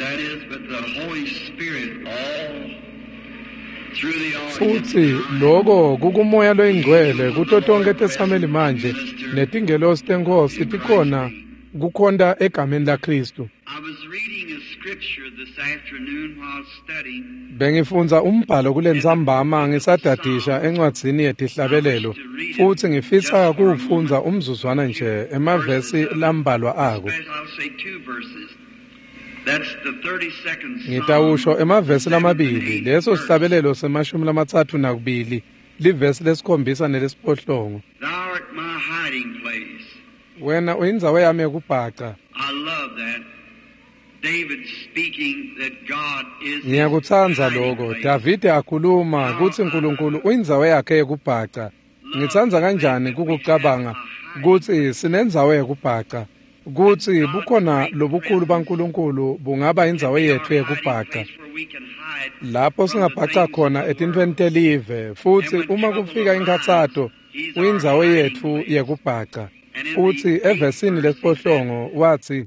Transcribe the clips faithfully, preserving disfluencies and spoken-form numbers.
that is but the Holy Spirit all through the futhi lokho kukumoya loyingcwele kuto tonke tesameli manje netingelosi tenkosi tikhona kukhonda egameni laKristu. I was reading a scripture this afternoon while studying. Bengifunza umbhalo kulentsambama ngisadadisha encwadzini yetihlabelelo futhi ngifisa ukufunza umzuzwana nje emavesi lambalwa ako. I'll say two verses. That's the thirty-second Psalm. Ngitawusho emavesi lamabili leso sihlabelelo semashumi lamathathu nakubili livesi lesikhombisa nelesiphohlongo. Thou art my hiding place. Wena uyindzawo yami yokubhaca. I love that. David speaking that God is Ngiyakutsanza lokho. David akhuluma kuthi uNkulunkulu uyindzawo yakhe yokubhaca. Ngitsanza kanjani kukucabanga kuthi sinendzawo yokubhaca. Kuthi bukhona lobukhulu baNkulunkulu bungaba indzawo yethu yokubhaca. Lapho singabhaca khona etintweni telive futhi uma kufika inkatsato uyindzawo yethu yokubhaca. Futhi evesini lesiphohlongo wathi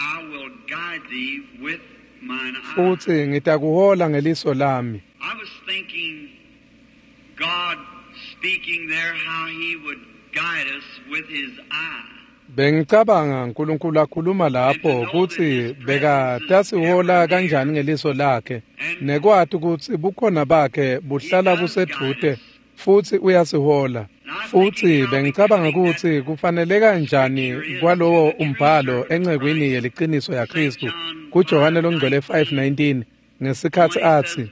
futhi ngitakuhola ngeliso lami. I was thinking God speaking there how he would guide us with his eye. Bengicabanga uNkulunkulu akhuluma lapho ukuthi beka tasihola kanjani ngeliso lakhe nekwathi ukuthi bukhona bakhe buhlala kusedvute futhi uyasihola. Futhi bengicabanga ukuthi kufanele kanjani kwalowo umbhalo encekweni yeliqiniso yaKristu kuJohane longcwele five nineteen ngesikhathi athi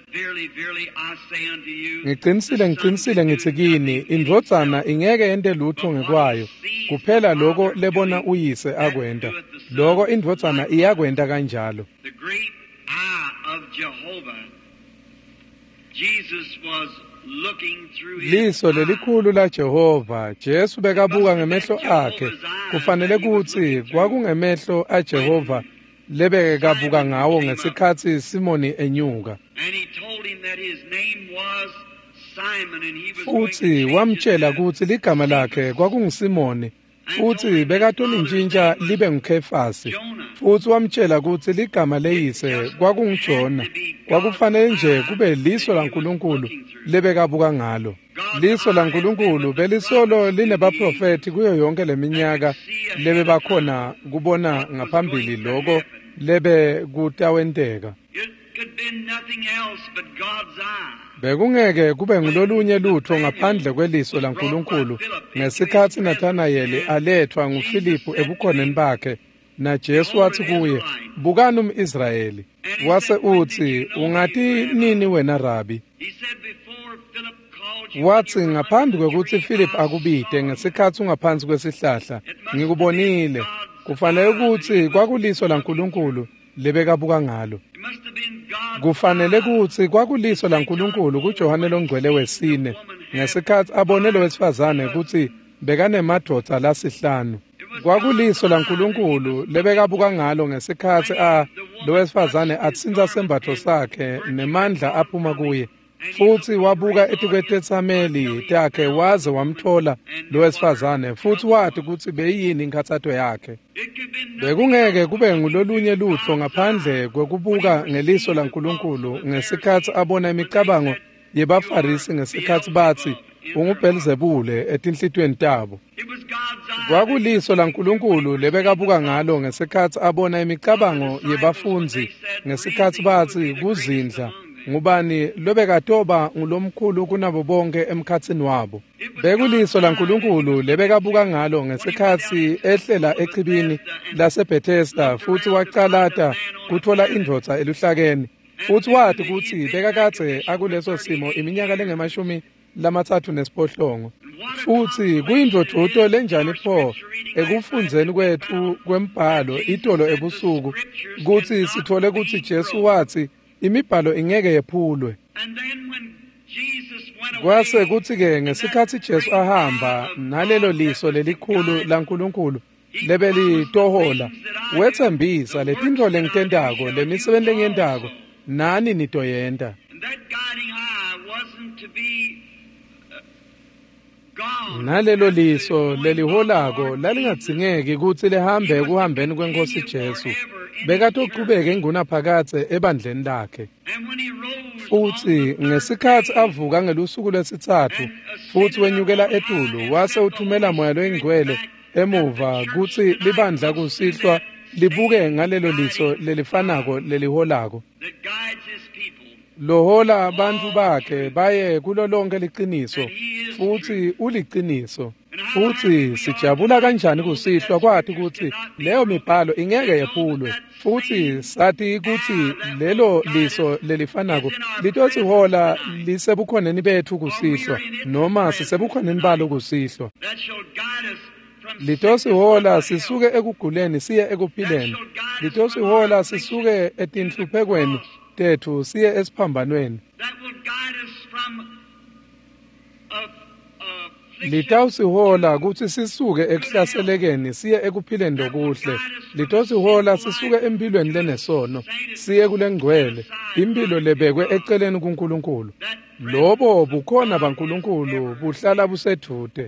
ngiqinisile ngiqinisile ngithi kini indvodzana ingeke ente lutho ngekwayo kuphela lokho lebona uyise akwenta lokho indvodzana iyakwenta kanjalo. The great eye of Jehovah. Jesus was looking through his liso lelikhulu la Jehova Jesu bekabuka ngemehlo akhe kufanele kuthi kwakungemehlo aJehova lebekabuka ngawo ngesikhathi Simoni enyuka. And he told him that his name was Simon and he was futhi wamtshela ukuthi ligama lakhe kwakunguSimoni futhi bekatolintshintsha libe nguKefasi futhi wamtshela ukuthi ligama leyise kwakungujona kwakufanele nje kube liso laNkulunkulu lebekabuka ngalo. Liso laNkulunkulu belisolo linebaprofeti kuyo yonke leminyaka lebe bakhona kubona ngaphambili lokho lebe kutawenteka. Bekungeke kube ngilolunye lutho ngaphandle kweliso laNkulunkulu ngesikhathi Nathanayeli alethwa nguFilipu ebukhoneni bakhe na Jesu wathi kuye bukani umIsrayeli wase uthi ungathi nini wena Rabi. Wathi ngaphambi kokuthi Philip akubide ngesikhathi ungaphansi kwesihlahla ngikubonile. Kufanele ukuthi kwakuliso laNkulunkulu lebekabuka ngalo. Kufanele ukuthi kwakuliso laNkulunkulu kuJohane longcwele wesine ngesikhathi abone lo wesifazane ukuthi bekanemadodza lasihlanu. Kwakuliso laNkulunkulu lebekabuka ngalo ngesikhathi a lo wesifazane atsinza sembatho sakhe nemandla aphuma kuye. Futhi wabuka etikwetetsameli takhe waze wamthola lo wesifazane futhi wathi ukuthi beyini inkathato yakhe. Bekungeke kube ngulolunye lutho ngaphandle kwekubuka ngeliso laNkulunkulu ngesikhathi abona imicabango yebafarisi ngesikhathi bathi unguBelzebule etinhlitweni tabo. Kwakuliso laNkulunkulu lebekabuka ngalo ngesikhathi abona imicabango yebafundzi ngesikhathi bathi kuzindla ngubani lobekatoba ngulomkhulu kunabo bonke emkhatsini wabo. Bekuliso laNkulunkulu lebekabuka ngalo ngesikhathi ehlela echibini laseBethesda futhi waqalata kuthola indvodza eluhlakeni futhi wathi ukuthi bekakathe akuleso simo iminyaka lengemashumi lamathathu nesiphohlongo. Futhi kuyindvodvuto lenjani pho ekufundzeni kwethu kwembhalo itolo ebusuku kuthi sithole ukuthi Jesu wathi imibhalo ingeke yephulwe. Kwase kuthi ke ngesikhathi Jesu ahamba nalelo liso lelikhulu laNkulunkulu lebelitohola wethembisa letinto lengitendako lemisebenzi lengiyentako nani nitoyenta. Nalelo liso leliholako lalingadzingeki ukuthi lihambe kuhambeni kweNkosi Jesu bekatoqhubeka engunaphakade ebandleni lakhe. Futhi ngesikhathi avuka ngelusuku lwesithathu futhi wenyukela eTulu wase uthumela moya loyingcwele emuva kuthi libandla kusihlwa libuke ngalelo liso lelifanako leliholako. Lohola abantu bakhe baye kulo lonke liqiniso futhi uliqiniso. Futhi sijabula kanjani kusihlwa kwathi ukuthi leyo mibhalo ingeke yephulwe futhi sathi ukuthi lelo liso lelifanako litosihola lisebukhoneni bethu kusihlwa noma sisebukhoneni balo kusihlwa. Litosihola sisuke ekuguleni siye ekuphileni. Litosihola sisuke etinhluphekweni tethu siye esiphambanweni. Litawusihola ukuthi sisuke ekuhlaselekeni siye ekuphileni lokuhle. Litosihola sisuke empilweni lenesono siye kulengcwele, impilo lebekwe eceleni kuNkulunkulu. Lobo bukhona baNkulunkulu buhlala busedude.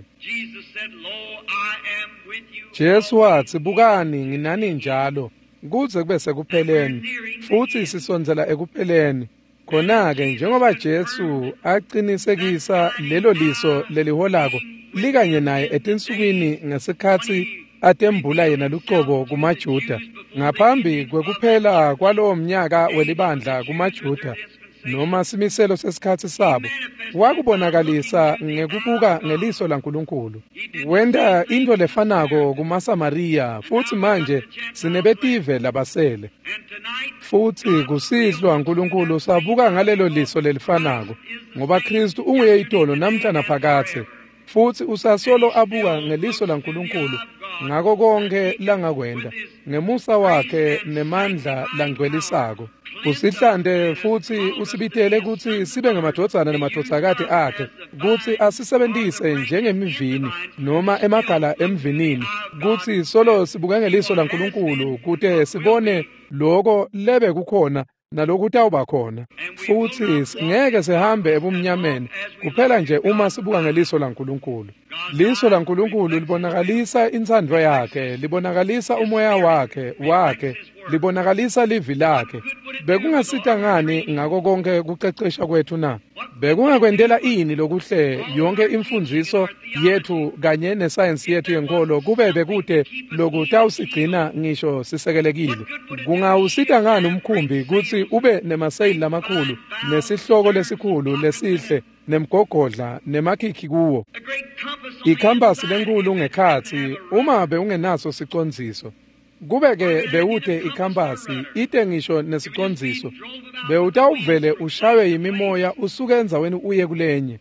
Jesu wathi, bukani nginani njalo kuze kube sekupheleni futhi sisonzela ekupheleni. Khona-ke njengoba Jesu aqinisekisa lelo liso leliholako likanye naye etinsukwini ngesikhathi atembula yena luqobo kumaJuda ngaphambi kwekuphela kwalowo mnyaka welibandla kumaJuda noma simiselo sesikhathi sabo, wakubonakalisa ngekubuka ngeliso laNkulunkulu. Wenda into lefanako kumaSamariya futhi manje sinebetive labasele. Futhi kusihlwa uNkulunkulu sabuka ngalelo liso lelifanako ngoba Kristu unguye itolo namhla naphakade futhi usasolo abuka ngeliso laNkulunkulu ngako konke langakwenda ngemusa wakhe nemandla langcwelisako. Usihlande futhi usibitele ukuthi sibe ngamadodana namadodakazi akhe ukuthi asisebenzise njengemivini noma emagala emvinini ukuthi solo sibuka ngeliso laNkulunkulu kude sibone lokho lebe kukhona nalokuthi awuba khona. Futhi ngeke sihambe ebumnyameni kuphela nje uma sibuka ngeliso laNkulunkulu. Liso laNkulunkulu libonakalisa insandvo yakhe, libonakalisa umoya wakhe wakhe, libonakalisa livi lakhe. Bekungasita ngani ngako konke kucecesha kwethu na? Bekungakwendela ini lokuhle yonke imfundiso yethu kanye nesayensi yethu yenkolo kube bekude lokuthi awusigcina ngisho sisekelekile? Kungawusita ngani umkhumbi kuthi ube nemasayili lamakhulu nesihloko lesikhulu lesihle nemgogodla nemakhikhi kuwo? Ikhambasi lenkulu ngekhathi uma beungenaso sicondziso. Kubeke bewude ikhambasi ite ngisho nesicondziso bewutawuvele ushawe yimimoya usuke enzaweni uye kulenye.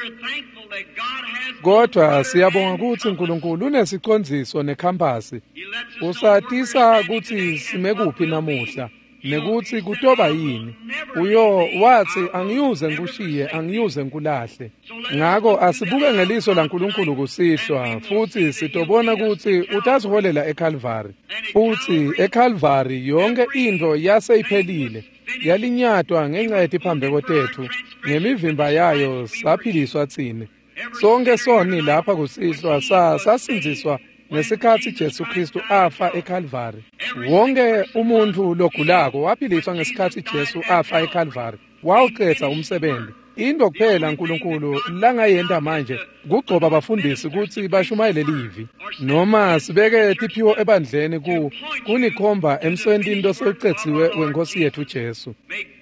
Kodwa siyabonga ukuthi uNkulunkulu unesicondziso nekhambasi. Usatisa ukuthi simekuphi namuhla nekuthi kutoba yini. Uyo wathi angiyuze ngikushiye angiyuze ngikulahle. Ngako asibuke ngeliso laNkulunkulu kusihlwa futhi sitobona ukuthi utasiholela eCalvary. Futhi eCalvary yonke into yaseyiphelile yalinyatwa ngenxa yetiphambeko tethu ngemivimba yayo saphiliswa thina. Sonke soni lapha kusihlwa sasinziswa ngesikhathi Jesu Kristu afa eCalvary. Wonke umuntu logulako waphiliswa ngesikhathi Jesu afa eCalvary. Wawuqeda umsebenzi. Into kuphela uNkulunkulu langayenda manje kugcoba abafundisi ukuthi bashumayele livi noma sibeke tiphiwo ebandleni ku kunikhomba emswentini loseqedziwe wenkosi yethu Jesu.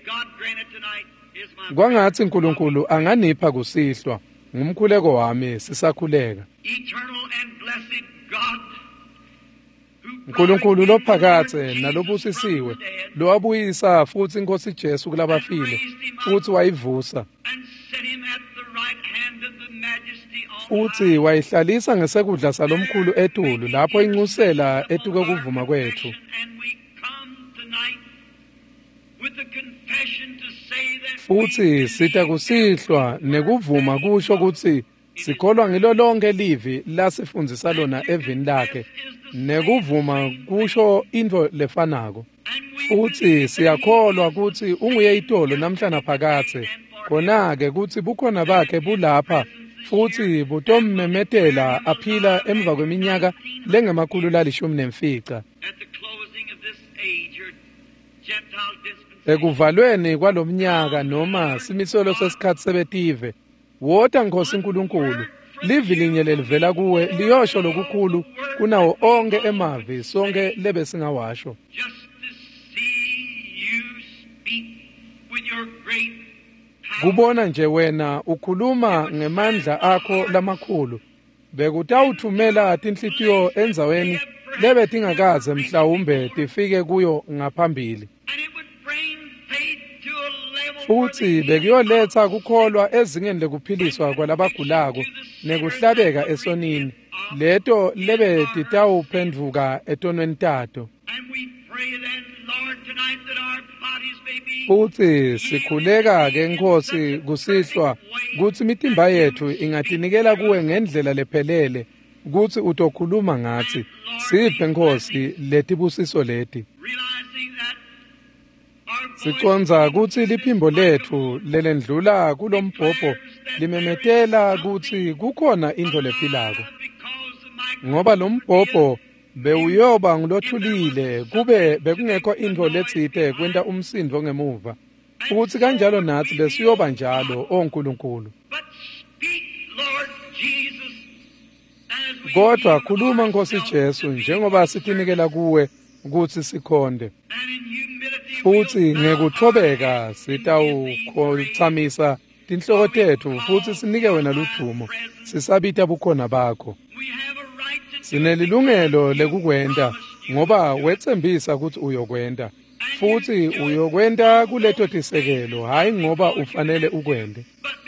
Kwangathi uNkulunkulu anganipha kusihlwa ngumkhuleko wami sisakhuleka. uNkulunkulu lophakade nalobusisiwe lowabuyisa futhi inkosi Jesu kulabafile futhi wayivusa futhi wayihlalisa ngesekudla salomkhulu eTulu lapho inxusela etuke kuvuma kwethu. Futhi sita kusihlwa nekuvuma kusho ukuthi sikholwa ngilo lonke livi lasifundisa lona evini lakhe nekuvuma kusho into lefanako. Futhi siyakholwa ukuthi unguye itolo namhla naphakade khona-ke kuthi bukhona bakhe bulapha futhi butommemetela aphila emva kweminyaka lengemakhulu lalishumi nemfica. ekuvalweni kwalomnyaka noma simiselo sesikhathi sebetive wota Nkosi uNkulunkulu livi linye lelivela kuwe liyosho lokukhulu kunawo onke emavi sonke lebe singawasho kubona nje wena ukhuluma ngemandla akho lamakhulu bekutawuthumela tinhlitiyo enzaweni lebe tingakaze mhlawumbe tifike kuyo ngaphambili futhi bekuyoletha kukholwa ezingeni lekuphiliswa kwalabagulako nekuhlabeka esonini leto lebe titawuphendvuka etonweni tato futhi sikhuleka ke Nkosi kusihlwa kuthi imitimba yethu ingatinikela kuwe ngendlela lephelele kuthi utokhuluma ngathi siphe Nkosi letibusiso leti siconza kuthi liphimbo lethu lelendlula kulombhobho limemetela kuthi kukhona into lephilako ngoba lombhobho bewuyoba ngulothulile kube bekungekho into letsite kwenta umsindo ngemuva futhi kanjalo nathi besiyoba njalo oNkulunkulu kodwa khuluma Nkosi Jesu njengoba sitinikela kuwe ukuthi sikhonde futhi ngekuthobeka sitawukholthamisa tinhloko tethu futhi sinike wena ludumo sisabita bukhona bakho sinelilungelo lekukwenta ngoba wetsembisa ukuthi uyokwenta futhi uyokwenta kuleto tisekelo hayi ngoba ufanele ukwende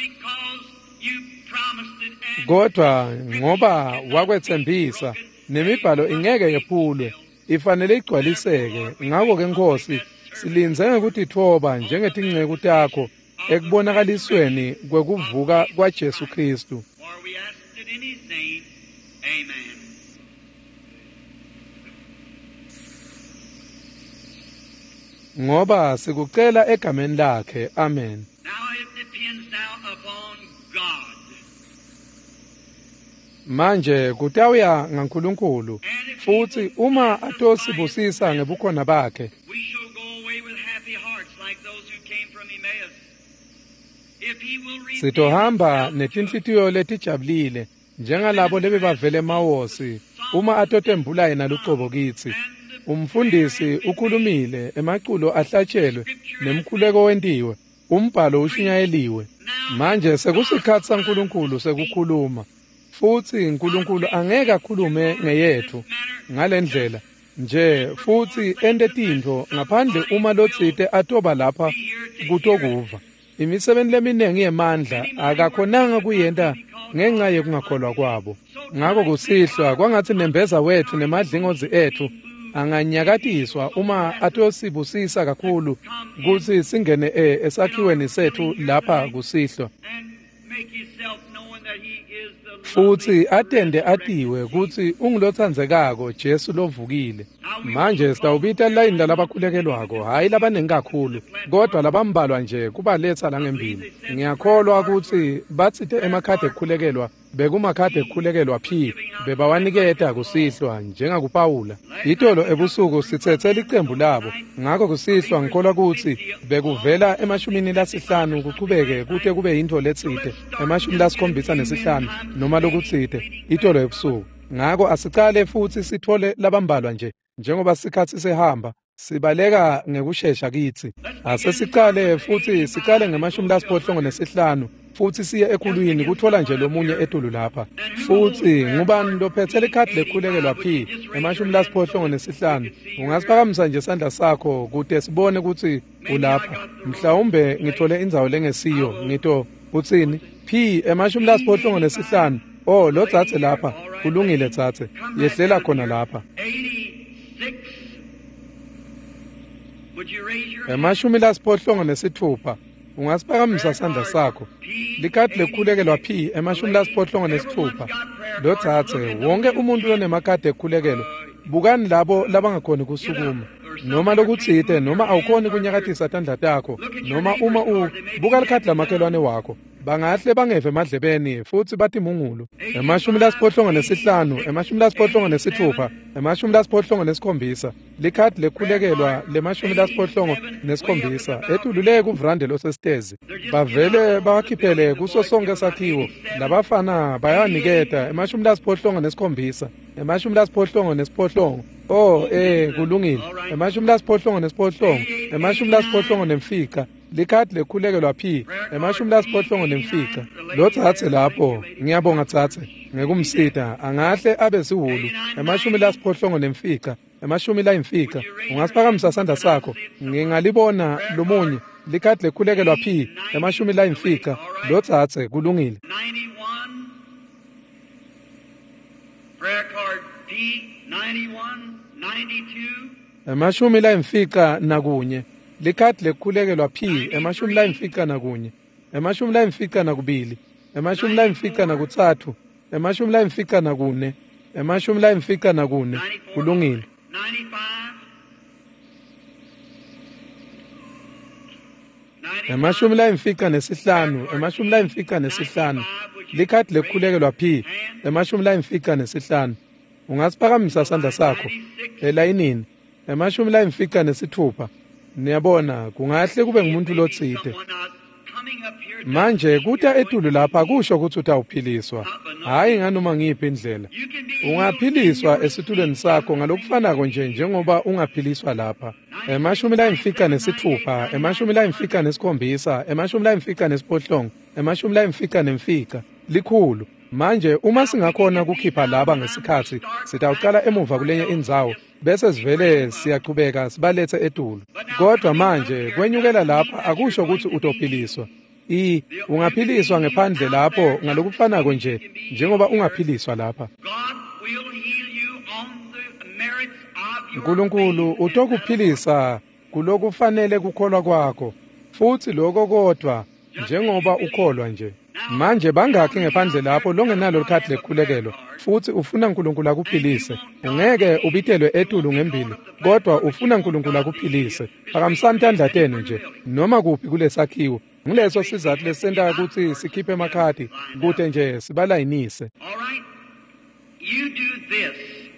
kodwa ngoba wakwetsembisa nemibhalo ingeke yephulwe ifanele igcwaliseke ngakho ke Nkosi silinze ngekuthi thoba njengetingceku takho ekubonakalisweni kwekuvuka kwaJesu Kristu ngoba sikucela egameni lakhe amen manje kutawuya ngaNkulunkulu futhi uma atosibusisa ngebukhona bakhe sitohamba netinhlitiyo letijabulile njengalabo lebebavele emawosi uma atotembula yena luqobo kithi umfundisi ukhulumile emaculo ahlatshelwe nemkhuleko wentiwe umbhalo ushinyayeliwe manje sekusikhathi saNkulunkulu sekukhuluma futhi uNkulunkulu angeke akhulume ngeyethu ngalendlela nje futhi ende tintfo ngaphandle uma lotsite atoba lapha kutokuva imisebenzi leminengi yemandla akakhonanga kuyenta ngenxa yokungakholwa kwabo ngakho kusihlwa kwangathi nembeza wethu nemadlingozi ethu anganyakatiswa uma atosibusisa kakhulu kuthi singene esakhiweni sethu lapha kusihlwa futhi atende atiwe ukuthi ungilothandzekako Jesu lovukile manje sitawubita line labakhulekelwako hayi labanengi kakhulu kodwa labambalwa nje kubaletha la ngembili ngiyakholwa ukuthi batsite emakhadi ekukhulekelwa bekumakhadi ekukhulekelwa phi bebawaniketa kusihlwa njengakuPawula itolo ebusuku sithethela icembu labo ngakho kusihlwa ngikholwa ukuthi bekuvela emashumini lasihlanu kuqhubeke kute kube into letsite emashumi lasikhombisa nesihlanu noma lokutsite itolo ebusuku ngakho asicale futhi sithole labambalwa nje njengoba isikhathi sehamba sibaleka ngekusheshsha kithi asesicale futhi sicale ngemashumi lasiphohlongo nesihlanu futhi siye ekhulwini kuthola nje lomunye etulu lapha futhi ngubani lophethe ikhadi lekhulekelwa phi emashumi lasiphohlongo nesihlanu ungasiphakamisa nje isandla sakho kude sibone ukuthi ulapha mhlawumbe ngithole indzawo lengesiyo ngito utsini phi emashumi lasiphohlongo nesihlanu oh lo tsatse lapha kulungile tsatse yehlela khona lapha emashumi lasiphohlongo nesithupha ungasiphakamisa isandla sakho likhadi lekhulekelwa phi emashumi lasiphohlongo nesithupha lo tsatse wonke umuntu lonemakhadi ekhulekelwa bukani labo labangakhoni kusukuma noma lokutsite noma awukhoni kunyakatisa tandla takho noma uma u buka likhadi lamakhelwane wakho bangahle bangeve emadlebeni futhi bathi mungulu. Emashumi lasiphohlongo nesihlanu, emashumi lasiphohlongo nesithupha, emashumi lasiphohlongo nesikhombisa, likhadi lekhulekelwa lemashumi lasiphohlongo nesikhombisa, etulule kuvrandelo sesitezi. Bavele bawakhiphele kuso sonke esakhiwo, labafana bayaniketa emashumi lasiphohlongo nesikhombisa, emashumi lasiphohlongo nesiphohlongo. Oh, eh, kulungile. Emashumi lasiphohlongo nesiphohlongo, emashumi lasiphohlongo nemfica, likhadi lekhulekelwa phi, emashumi lasiphohlongo nemfica. Lo thathe lapho, ngiyabonga thathe, ngekumsida, angahle abe siwulu, emashumi lasiphohlongo nemfica, emashumi la imfica. Ungasiphakamisa isandla sakho, ngingalibona lomunye, likhadi lekhulekelwa phi, emashumi la imfica. Lo thathe, kulungile. ninety-one, prayer card P ninety-one, ninety-two. Emashumi la imfica nakunye, likhadi lekhulekelwa phi, emashumi la imfica nakunye, emashumi la imfica nakubili, emashumi la imfica nakuthathu, emashumi la imfica nakune, emashumi la imfica nakune, kulungile. ninety-five, Emashumi la imfica nesihlanu, emashumi la imfica nesihlanu, likhadi lekhulekelwa phi, emashumi la imfica nesihlanu. Ungasiphakamisa isandla sakho elayinini, emashumi la imfica nesithupha. Niyabona kungahle kube ngumuntu lotsite. Manje kuta etulu lapha kusho ukuthi utawuphiliswa, hayi nganoma ngiphi indlela. Ungaphiliswa esitulweni sakho ngalokufanako nje njengoba ungaphiliswa lapha. Emashumi la imfica nesithupha, emashumi la imfica nesikhombisa, emashumi la imfica nesiphohlongo, emashumi la imfica nemfica, likhulu. Manje uma singakhona kukhipha laba ngesikhathi, sitawuqala emuva kulenye indzawo, bese sivele siyaqhubeka sibalethe etulu. Kodwa manje kwenyukela lapha akusho ukuthi utophiliswa. I ungaphiliswa ngephandle lapho ngalokufanako nje njengoba ungaphiliswa lapha. uNkulunkulu utokuphilisa kulokufanele kukholwa kwakho, futhi lokho kodwa njengoba ukholwa nje. Manje bangakhi ngephandle lapho longenalo likhadi lekhulekelwa, futhi ufuna uNkulunkulu akuphilise. Ungeke ubitelwe etulu ngembili, kodwa ufuna uNkulunkulu akuphilise. Phakamisani intandla tenu nje, noma kuphi kulesakhiwo. Ngileso sizathu lesenta ukuthi sikhiphe emakhadi, kude nje sibalayinise. You do this.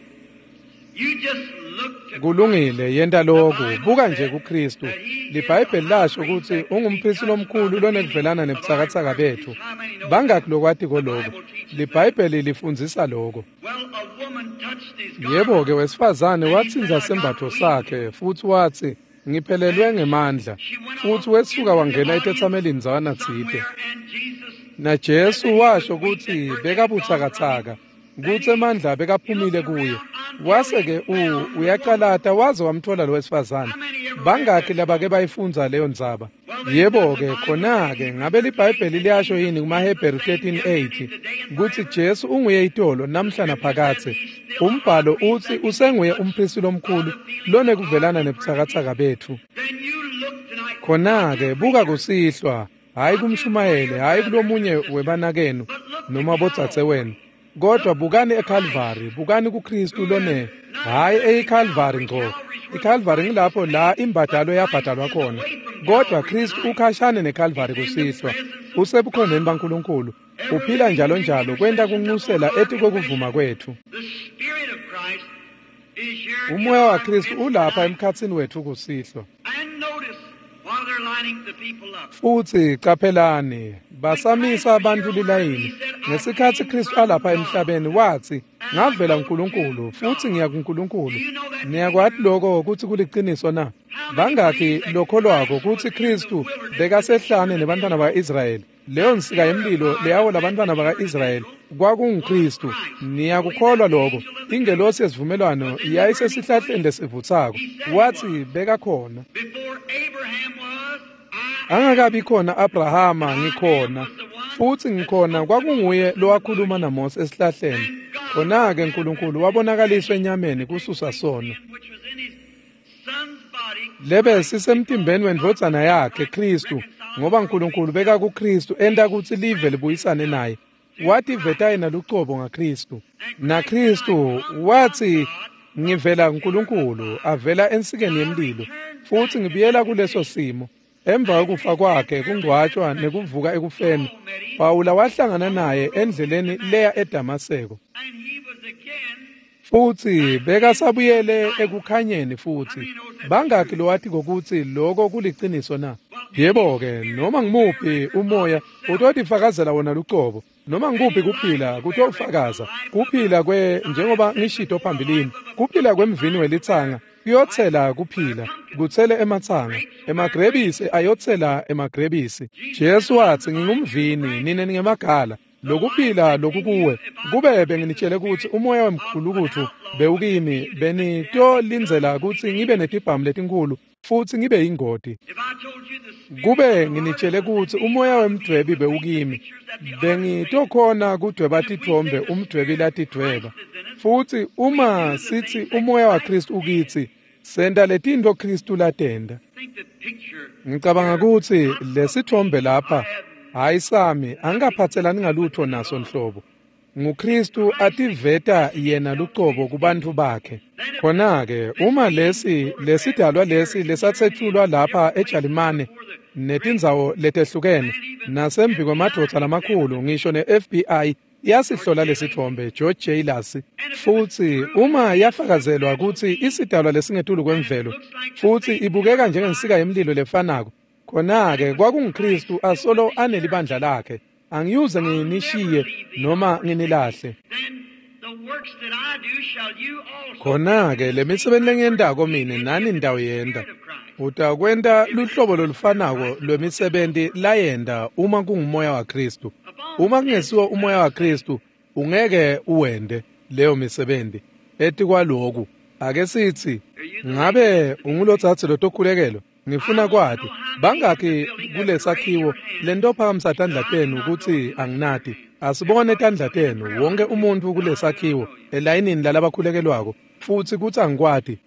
You just look to Kulungile yenda lokho, buka nje kuKristu. LiBhayibheli lasho ukuthi ungumphristi omkhulu lonekuvelana nebuthakathaka bethu. Bangakhi lokwathi koloko. LiBhayibheli lifundzisa lokho. well, a woman touched his Yebo ke wesifazane wathinza sembatho sakhe futhi wathi ngiphelelwe ngemandla. Futhi wesuka wangena etethamelini zawana tsite. and Jesus Na Jesu washo ukuthi bekabuthakathaka. Kuthi emandla bekaphumile kuye. Wase ke u uyaqalata waze wamthola lo wesifazane. Bangakhi labake bayifunza leyo ndzaba. Yebo ke khona ke ngabe liBhayibheli liyasho yini kumaHebheru thirteen eight ukuthi Jesu unguye itolo namhla naphakathe. Umbhalo uthi usenguye umphristi omkhulu lone kuvelana nebuthakathaka bethu. then you look tonight Khona ke buka kusihlwa, hayi kumshumayele, hayi kulomunye webanakenu noma botsatse wenu. Kodwa bukani eCalvary, bukani kuKristu lone, hayi eCalvary ngqo. iCalvary ngilapho la imbadalo yabhadalwa khona. Kodwa Kristu ukhashane neCalvary kusihlwa. Usebukhoneni baNkulunkulu. Uphila njalo njalo kwenta kunxusela ethi kokuvuma kwethu. the Spirit of Christ is here. Umoya wa Kristu ulapha emkhatsini wethu kusihlwa. And notice while they're lining the people up. Futhi qaphelani, basamisa abantu lilayini. Ngesikhathi Kristu alapha emhlabeni wathi, ngavela uNkulunkulu futhi ngiya kuNkulunkulu. Niyakwathi lokho ukuthi kuliqiniso na? Bangakhi lokho lwako ukuthi Kristu bekasehlane nebantwana bakaIsrayeli. Leyo nsika yemlilo leyawo labantwana bakaIsrayeli kwakunguKristu. Niyakukholwa lokho. Ingelosi yesivumelwano yayisesihlahleni lesivuthako. Wathi beka khona. Before Abraham was, I Angakabi khona Abrahama ngikhona. Futhi ngikhona kwakunguye lo wakhuluma naMose esihlahleni. Khona ke uNkulunkulu wabonakaliswa enyameni kususa sono. which was in his son's body. Lebe sisemtimbeni wendvodzana yakhe Kristu, ngoba uNkulunkulu beka kuKristu enda ukuthi live libuyisane naye. Wathi vetaye nalucobo ngaKristu. Na Kristu wathi ngivela kuNkulunkulu, avela ensikeni yemlilo. Futhi ngibiyela kuleso simo. emva kokufa kwakhe kungcwatshwa nekuvuka ekufeni Pawula wahlangana naye endleleni leya eDamaseko futhi bekasabuyele ekukhanyeni futhi bangaki lo wathi ngokuthi lokho kuliqiniso na yebo ke noma ngimuphi umoya utothi fakazela wona luqobo noma ngikuphi kuphila kutofakaza kuphila kwe njengoba ngishito phambilini kuphila kwemvini welithanga kuyothela kuphila kuthele emathanga emagrebisi ayothela emagrebisi Jesu wathi ngingumvini nine ningemagala lokuphila lokukuwe kube benginitshele ukuthi umoya wemkhulukuthu bewukimi benito lindzela ukuthi ngibe netibhamu letinkulu futhi ngibe ingoti kube nginitshele ukuthi umoya wemdwebi bewukimi bengitokhona kudweba tithombe umdwebi latidweba futhi uma sithi umoya waKristu ukithi senda letinto Kristu latenda ngicabanga ukuthi lesithombe lapha hayi sami angaphathelani ngalutho naso nhlobo nguKristu ativeta yena luqobo kubantu bakhe khona ke uma lesi lesidalwa lesi lesathethulwa lapha eJalimane netindzawo letehlukene nasembi kwamadoda lamakhulu ngisho neF B I yasihlola lesithombe George Jailers futhi uma yafakazelwa ukuthi isidalwa lesingetulu kwemvelo futhi ibukeka njengensika yemlilo lefanako khona ke kwakunguKristu asolo anelibandla lakhe angiyuze nginishiye noma nginilahle khona ke lemisebenzi engiyendako mina nani ndawo yenda utakwenda luhlobo lolufanako lwemisebenzi layenda uma kungumoya waKristu uma kungesiwo umoya waKristu ungeke uwende leyo misebenzi ethi kwaloku ake sithi ngabe ungulothathe lotokhulekelo ngifuna kwathi bangaki kulesakhiwo lento phambi tandla tenu ukuthi anginati asibone tandla tenu wonke umuntu kulesakhiwo elayinini lalabakhulekelwako futhi kuthi angikwati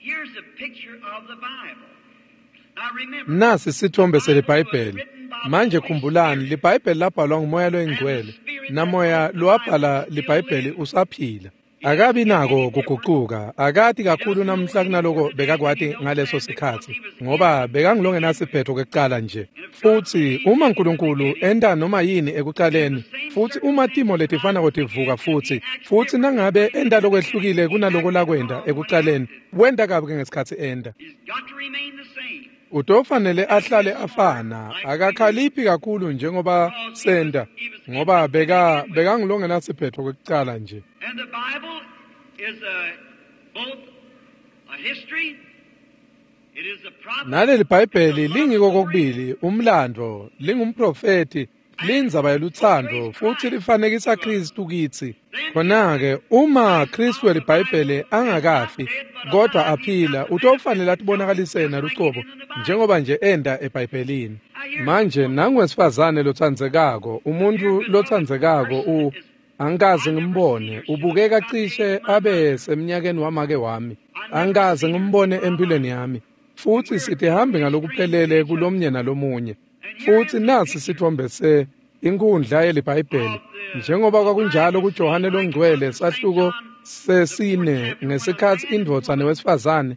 nasi sithombe selebhayibheli manje khumbulani libhayibheli labhalwa ngumoya loyingcwele namoya lowabhala libhayibheli usaphila akabi nako kuguquka akati kakhulu namhla kunaloko bekakwati ngaleso sikhathi ngoba bekangilongenasiphetho kwekuqala nje futhi uma uNkulunkulu enda noma yini ekuqaleni futhi uma timo letifana kotivuka futhi futhi nangabe enda lokwehlukile kunaloko lakwenda ekuqaleni wenda kabi ngesikhathi enda utofanele ahlale afana akakhaliphi kakhulu njengoba senda ngoba beka bekangilongenasiphetho kwekuqala nje And the Bible is a, both a history, it is a prophet. Naleli Bhayibheli lingiko kokubili umlando lingumprofeti lindzaba yeluthando futhi lifanekisa Kristu kithi khona ke uma Kristu welibhayibheli angakafi kodwa aphila utofanele atibonakalisene naluqobo njengoba nje enda eBhayibhelini manje nangwesifazane lothandzekako umuntu lothandzekako u Angikaze ngimbone ubukeka cishe abe semnyakeni wamake wami angikaze ngimbone empilweni yami futhi sithi hambe ngalokuphelele kulomnye nalomunye futhi nasi sithombe se inkundla yelibhayibheli njengoba kwakunjalo kuJohane longcwele sahluko sesine ngesikhathi indvodza nowesifazane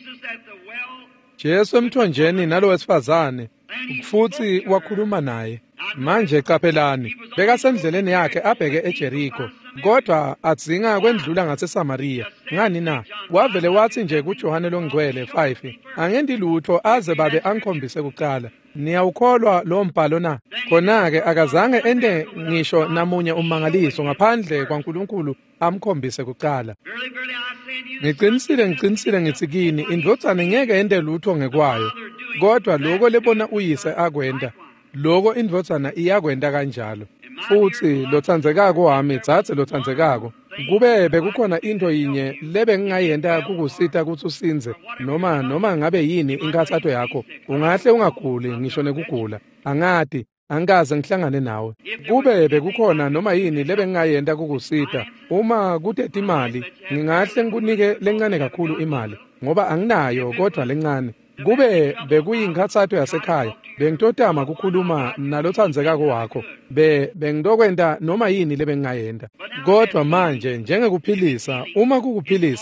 Jesu emthonjeni nalo wesifazane futhi wakhuluma naye manje qaphelani bekasendleleni yakhe abheke eJeriko kodwa adzinga kwendlula ngaseSamaria ngani na wavele wathi nje kuJohane longcwele five angendi lutho aze babe angikhombise kuqala niyawukholwa lo mbhalo na khona ke akazange ende ngisho namunye umangaliso ngaphandle kwaNkulunkulu amkhombise kuqala ngiqinisile ngiqinisile ngithi kini indvodzane ngeke ende lutho ngekwayo kodwa lokho lebona uyise akwenda lokho indvodzana iyakwenda kanjalo futhi lothandzekako wami dzathe lothandzekako kube bekukhona into yinye lebe ngingayenda kukusita ukuthi usinze noma noma ngabe yini inkathatho yakho ungahle ungaguli ngisho nekugula angati angikaze ngihlangane nawe kube bekukhona noma yini lebe ngingayenda kukusita uma kuthe imali ngingahle ngikunike lencane kakhulu imali ngoba anginayo kodwa lencane kube bekuyinkathatho yasekhaya bengitotama kukhuluma nalothandzekako wakho be bengidokwenda noma yini lebengingayenda kodwa manje njengekuphilisa uma kukuphilisa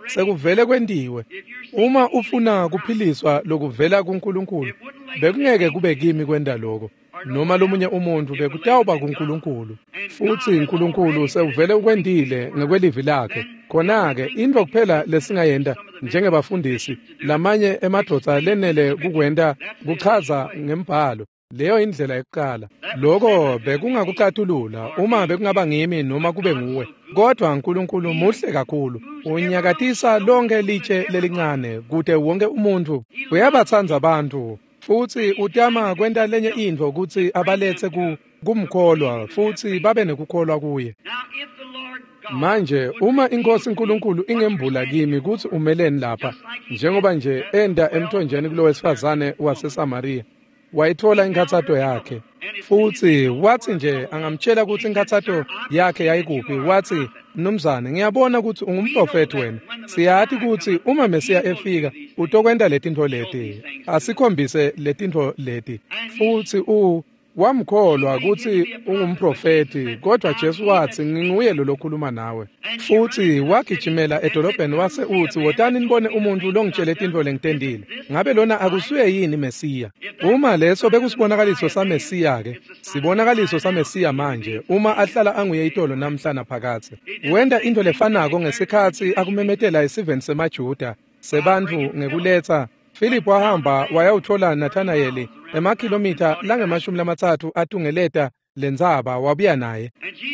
sekuvele kwendiwe. Uma ufuna kuphiliswa lokuvela kuNkulunkulu, bekungeke kube kimi kwenda lokho. Noma lomunye umuntu bekutawuba kuNkulunkulu. Futhi uNkulunkulu sewuvele ukwendile ngekwelivi lakhe. Khona-ke into kuphela lesingayenda njengebafundisi lamanye emadoda lenele kukwenda kuchaza ngembhalo. Leyo indlela yokuqala. Lokho bekungakucathulula uma bekungaba ngimi noma kube nguwe. Kodwa uNkulunkulu muhle kakhulu. Unyakatisa lonke litshe lelincane kude wonke umuntu uyabathanza abantu. Futhi utama kwenta lenye into ukuthi abalethe ku kumkholwa futhi babe nekukholwa kuye. Manje uma inkosi uNkulunkulu ingembula kimi ukuthi umeleni lapha, njengoba nje enda emthonjeni kulo wesifazane waseSamaria, wayithola inkathato yakhe. Futhi wathi nje angamtshela ukuthi inkathato yakhe yayikuphi. Wathi, mnumzane, ngiyabona ukuthi ungumprofeti wena. Siyathi ukuthi uma Mesiya efika utokwenda letinto leti, asikhombise letinto leti. Futhi u wamkholwa ukuthi ungumprofeti, kodwa Jesu wathi nginguye lo lokhuluma nawe. Futhi wagijimela edolobheni wase uthi, wotani nibone umuntu longitshela izinto lengitendile. Ngabe lona akusuye yini Mesiya? Uma leso bekusibonakaliso saMesiya ke, sibonakaliso saMesiya manje uma ahlala anguye itolo namhlanje phakathi. Wenda into lefanako ngesikhathi akumemetela isiveni semaJuda sebantu ngekuletha. Philip wahamba wayawuthola Nathanaeli emakhilomitha langemashumi lamathathu atungeleta lenzaba wabuya naye.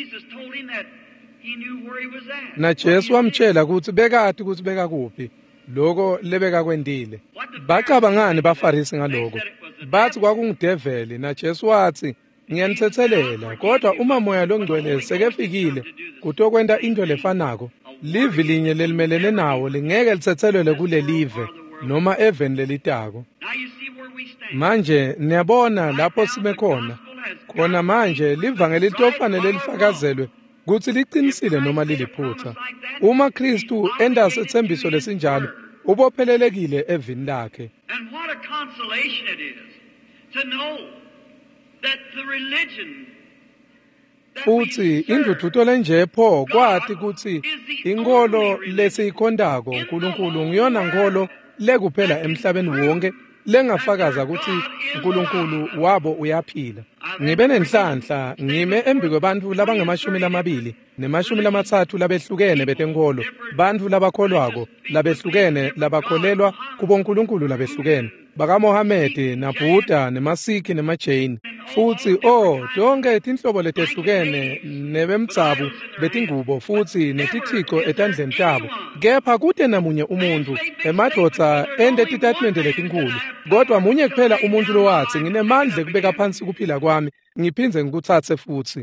Na Jesu wamtshela ukuthi bekade ukuthi beka kuphi lokho lebeka kwendile. Bacabangani baFarisi ngaloko? Bathi kwakungudeveli. Na Jesu wathi ngiyanithethelela, kodwa uma moya longcwele sekefikile kutokwenda into lefanako, livi linye lelimelene nawo lingeke lithethelele kule live noma eveni lelitako. Manje niyabona lapho sime khona. Khona manje livangeli litofanele lifakazelwe ukuthi liqinisile noma liliphutha. Uma Kristu enda sethembiso lesinjalo, ubophelelekile evini lakhe. And what a consolation it is to know that the religion Futhi indudutho lenje pho kwathi ukuthi inkolo lesiyikhondako uNkulunkulu ngiyona nkolo lekuphela emhlabeni wonke lengafakaza ukuthi uNkulunkulu wabo uyaphila. Ngibe nenhlanhla ngime embi kwebantu labangemashumi lamabili nemashumi lamathathu labehlukene betenkolo, bantu labakholwako labehlukene labakholelwa kubo uNkulunkulu labehlukene, baka Mohammed naBuddha nemaSikhi nemaJain. Futhi oh donke tinhlobo letehlukene nebemtsabu betingubo futhi netithixo etandleni tabo. Kepha kude namunye umuntu emadoda ende titatimende letinkulu, kodwa munye kuphela umuntu lo wathi nginemandla kubeka phansi kuphila kwami ngiphinze ngikuthathe futhi.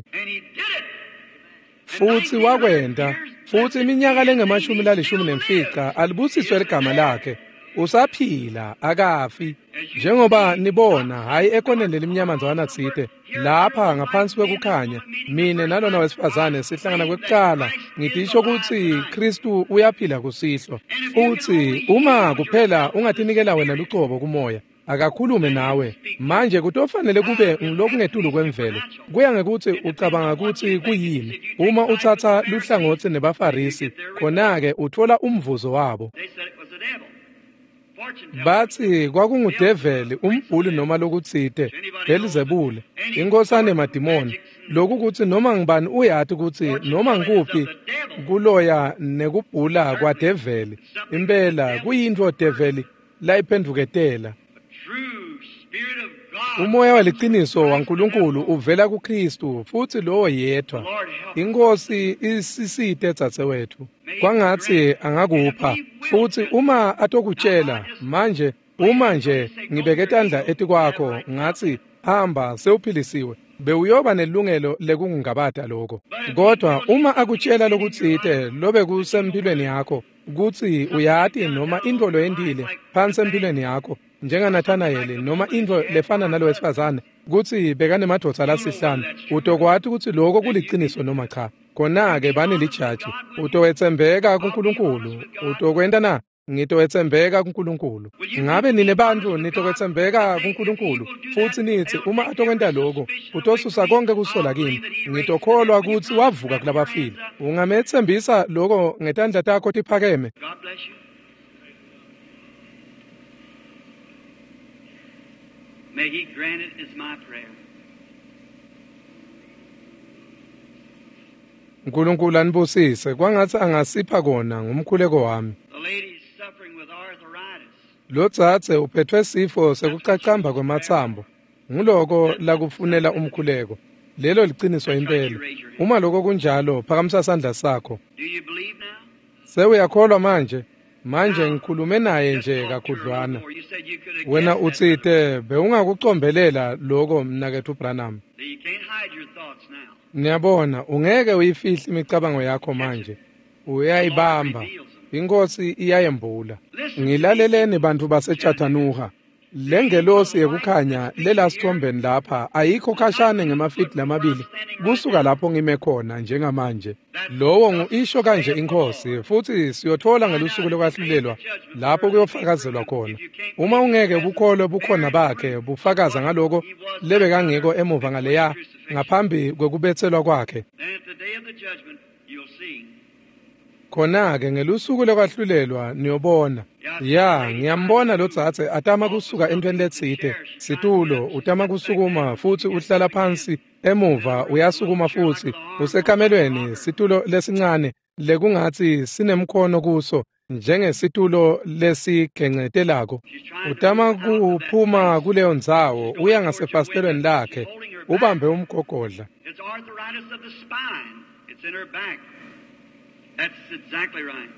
Futhi wakwenda futhi iminyaka lengemashumi lalishumi nemfica alibusiswe ligama lakhe. Usaphila akafi, njengoba nibona hayi ekoneni lelimnyama nzwana tsite lapha ngaphansi kwekukhanya. Mine nalona wesifazane sihlangana kwekuqala ngidisho ukuthi Kristu uyaphila kusihlo. Futhi uma kuphela ungathinikela wena lucobo kumoya akakhulume nawe manje kutofanele kube ngilokungethulu kwemvelo. Kuya ngekuthi ucabanga ukuthi kuyini. Uma uthatha luhlangothi nebaFarisi khona ke uthola umvuzo wabo. Bathi kwakungudeveli, umbhuli noma lokutsite, Belizebule, inkosana emadimoni. Lokhu kuthi noma ngibani uyathi ukuthi noma ngikuphi kuloya nekubhula kwadeveli. Impela kuyinto develi layiphenduketela. Umoya waliqiniso waNkulunkulu uvela kuKristu futhi lo yedwa. Inkosi isisite tsatewethu. Kwangathi angakupha futhi uma atokutshela manje uma nje ngibeke tandla eti kwakho ngathi hamba sewuphilisiwe bewuyoba nelungelo lekungingabada lokho. Kodwa uma akutshela lokutsite lobe kusempilweni yakho ukuthi uyathi noma into lo yendile phansi empilweni yakho njenga Nathanaeli noma into lefana nalo wesifazane ukuthi bekane madoda lasihlanu utokwathi ukuthi lokho kuliqiniso noma cha. Khona ke bani lijaji utowetsembeka kuNkulunkulu utokwenda na ngitokwethembeka kuNkulunkulu. Ngabe nine bantu nitokwethembeka kuNkulunkulu futhi nithi uma atokwenta lokho utosusa konke kusola kimi, ngitokholwa ukuthi wavuka kulabafile. Ungamethembisa lokho ngetandla takho tiphakeme. God bless you. May He grant it is my prayer. uNkulunkulu anibusise kwangathi angasipha kona ngumkhuleko wami. The lady's suffering with arthritis. Lo dzadze uphethwe sifo sekucacamba kwemathambo. Nguloko lakufunela umkhuleko. Lelo liqiniso impela. Uma lokho kunjalo phakamisa isandla sakho. Do you believe now? Sewuyakholwa manje? Manje ngikhulume naye nje kakhudlwana. You said you could have Wena guessed that. utsite bewungakucombelela lokho mnakethu Branham. You can't hide your thoughts now. Niyabona ungeke uyifihle imicabango yakho manje. Uyayibamba. Inkosi iyayembula. Ngilaleleni bantu baseChattanooga. Lengelosi yekukhanya lelasithombeni lapha ayikho khashane ngemafiti lamabili kusuka lapho ngime khona njengamanje. Lowo ngu-isho kanje inkosi futhi siyothola ngelusuku lokwahlulelwa lapho kuyofakazelwa khona. Uma ungeke bukholwe bukhona bakhe bufakaza ngaloko lebekangekho emuva ngaleya ngaphambi kwekubethelwa kwakhe. Then at the day of the judgment, you'll see. Khona-ke ngelusuku lokwahlulelwa niyobona. Ya, ngiyambona lo dzadze atama kusuka entweni letsite. Situlo utama kusukuma futhi uhlala phansi emuva uyasukuma futhi usekamelweni situlo lesincane lekungathi sinemkhono kuso njengesitulo lesigengcetelako. Utama kuphuma kuleyo ndzawo uya ngasefastelweni lakhe ubambe umgogodla. It's arthritis of the spine. It's in her back. That's exactly right.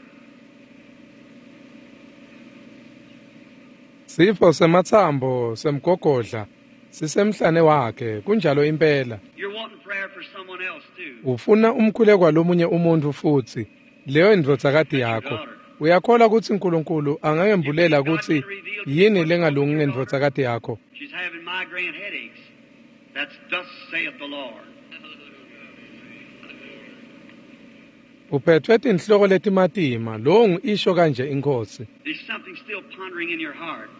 Sifo semathambo semgogodla sisemhlane wakhe kunjalo impela. You're wanting prayer for someone else too. Ufuna umkhuleko lomunye umuntu futhi leyo indvodzakati yakho. Uyakholwa ukuthi uNkulunkulu angakembulela ukuthi yini lengalungi ngendvodzakati yakho. She's having migraine headaches. That's thus saith the Lord. Uphethwe inhloko letimatima lo ngisho kanje inkosi. There's something still pondering in your heart.